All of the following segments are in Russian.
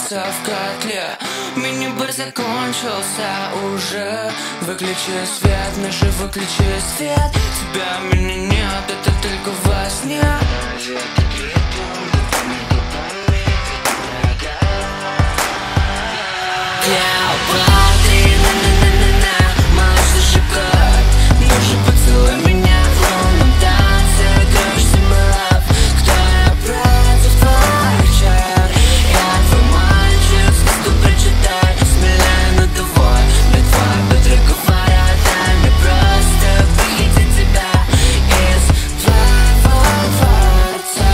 мясо в котле. Мини-бар закончился уже. Выключи свет, Миша, выключи свет. Тебя, меня нет, это только во сне. Клеопатри, на-на-на-на-на, молочный шоколад. Ну же, поцелуй меня в лунном танце. Дрожься, мой лав, кто я против твоих чар? Я твой мальчик, звезду прочитай. Смеляй над тобой, мне твой бедра говорят. Дай мне просто выйти тебя из твоего дворца.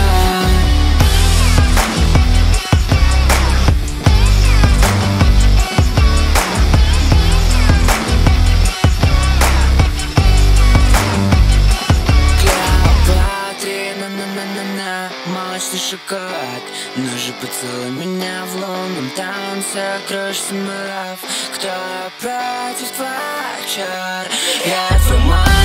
На-на-на-на-на, молочный шоколад. Ну же, поцелуй меня в лунном танце. Крошься, мой лав, кто я против твоих чар? Я твой мальчик.